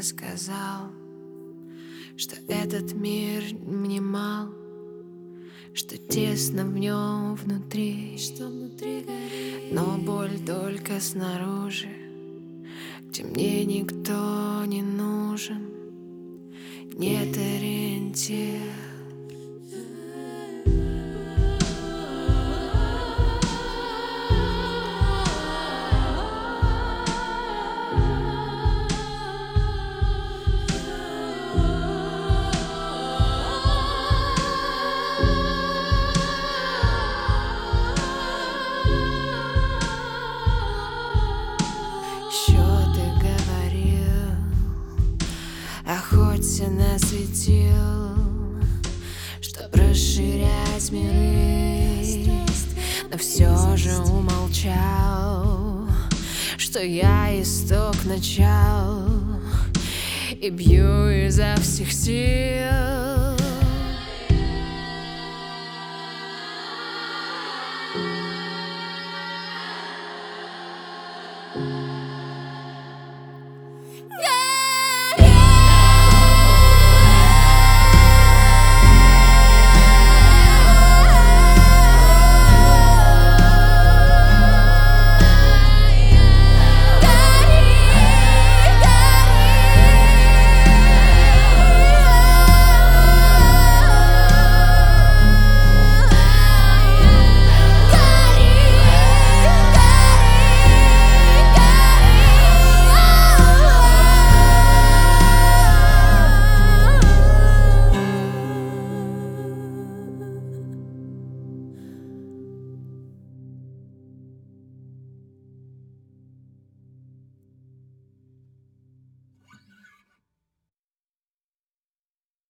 сказал, что этот мир мне мал, что тесно в нем внутри, но боль только снаружи, где мне никто не нужен, нет ориентира. Охоте на светил, чтоб расширять миры, но все же умолчал, что я исток начал и бью изо всех сил.